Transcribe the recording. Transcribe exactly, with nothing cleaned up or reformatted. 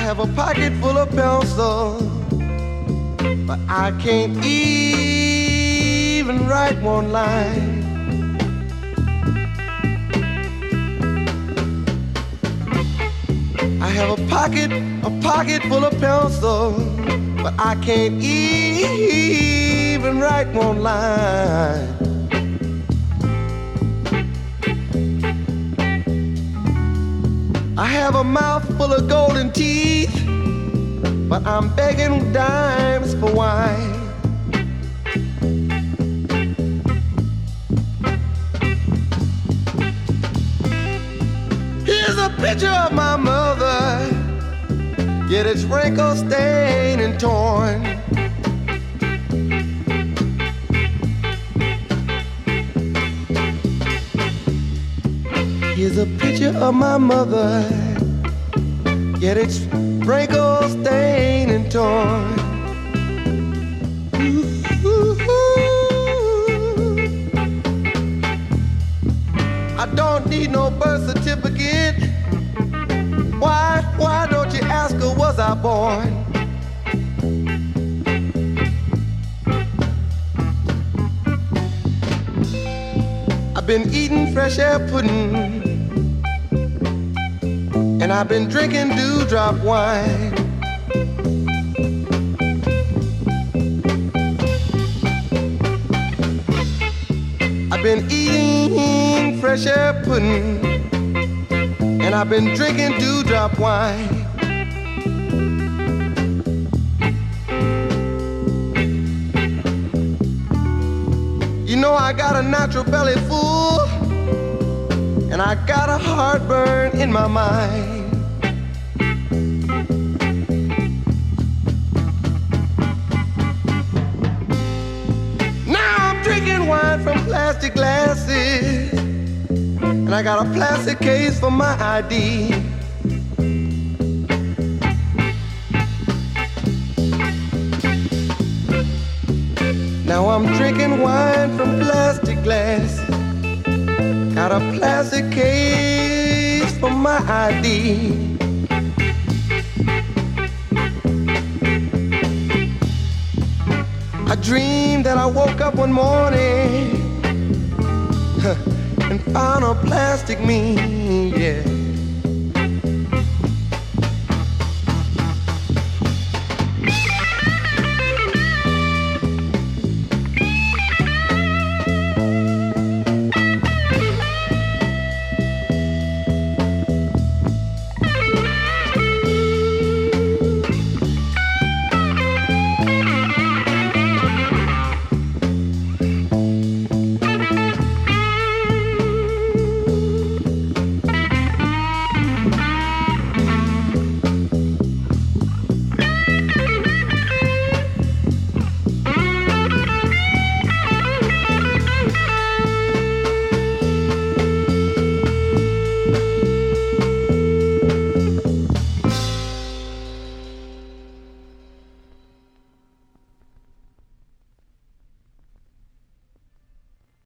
have a pocket full of pencils, but I can't even write one line. I have a pocket, a pocket full of pencils, but I can't even write one line. I have a mouth full of golden teeth, but I'm begging dimes for wine. Here's a picture of my mother, yet it's wrinkled, stained, and torn. Here's a picture of my mother, yet it's wrinkled, stained, and torn. Ooh, ooh, ooh. I don't need no birth certificate. Why, why don't you ask her, was I born? I've been eating fresh air pudding, and I've been drinking dewdrop wine. I've been eating fresh air pudding, and I've been drinking dewdrop wine. You know I got a natural belly full, and I got a heartburn in my mind. Now I'm drinking wine from plastic glasses, and I got a plastic case for my I D. Now I'm drinking wine from plastic glasses, got a plastic case for my I D. I dreamed that I woke up one morning and found a plastic me, yeah.